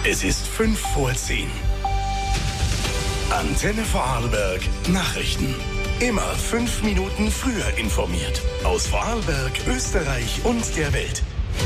Es ist 5:10. Antenne Vorarlberg Nachrichten. Immer 5 Minuten früher informiert. Aus Vorarlberg, Österreich und der Welt.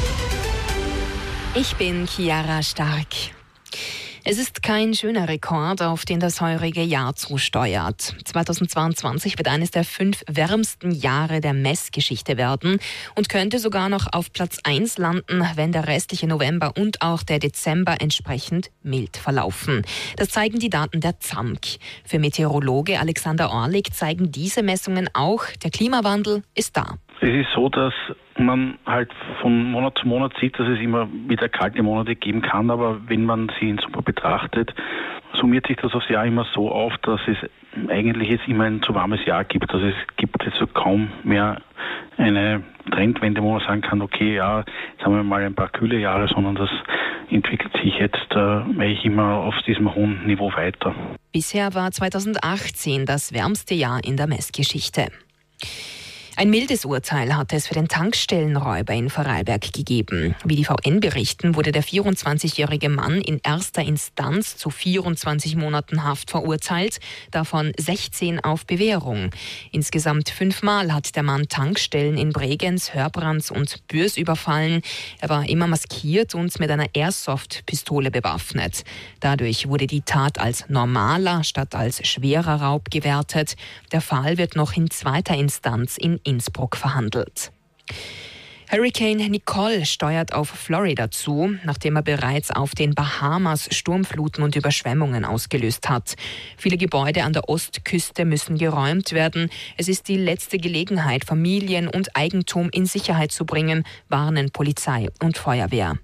Ich bin Chiara Stark. Es ist kein schöner Rekord, auf den das heurige Jahr zusteuert. 2022 wird eines der 5 wärmsten Jahre der Messgeschichte werden und könnte sogar noch auf Platz 1 landen, wenn der restliche November und auch der Dezember entsprechend mild verlaufen. Das zeigen die Daten der ZAMK. Für Meteorologe Alexander Orlik zeigen diese Messungen auch, der Klimawandel ist da. Es ist so, dass man halt von Monat zu Monat sieht, dass es immer wieder kalte Monate geben kann, aber wenn man sie in Summe betrachtet, summiert sich das aufs Jahr immer so auf, dass es eigentlich jetzt immer ein zu warmes Jahr gibt. Also es gibt jetzt so kaum mehr eine Trendwende, wo man sagen kann, okay, ja, jetzt haben wir mal ein paar kühle Jahre, sondern das entwickelt sich jetzt eigentlich immer auf diesem hohen Niveau weiter. Bisher war 2018 das wärmste Jahr in der Messgeschichte. Ein mildes Urteil hat es für den Tankstellenräuber in Vorarlberg gegeben. Wie die VN berichten, wurde der 24-jährige Mann in erster Instanz zu 24 Monaten Haft verurteilt, davon 16 auf Bewährung. Insgesamt 5 Mal hat der Mann Tankstellen in Bregenz, Hörbrands und Bürs überfallen. Er war immer maskiert und mit einer Airsoft-Pistole bewaffnet. Dadurch wurde die Tat als normaler statt als schwerer Raub gewertet. Der Fall wird noch in zweiter Instanz in Innsbruck verhandelt. Hurricane Nicole steuert auf Florida zu, nachdem er bereits auf den Bahamas Sturmfluten und Überschwemmungen ausgelöst hat. Viele Gebäude an der Ostküste müssen geräumt werden. Es ist die letzte Gelegenheit, Familien und Eigentum in Sicherheit zu bringen, warnen Polizei und Feuerwehr.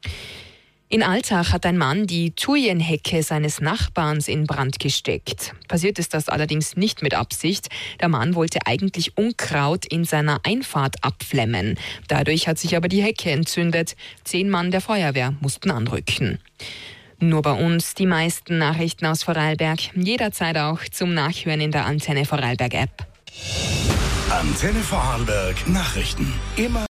In Altach hat ein Mann die Thujenhecke seines Nachbarns in Brand gesteckt. Passiert ist das allerdings nicht mit Absicht. Der Mann wollte eigentlich Unkraut in seiner Einfahrt abflemmen. Dadurch hat sich aber die Hecke entzündet. 10 Mann der Feuerwehr mussten anrücken. Nur bei uns die meisten Nachrichten aus Vorarlberg. Jederzeit auch zum Nachhören in der Antenne Vorarlberg App. Antenne Vorarlberg Nachrichten. Immer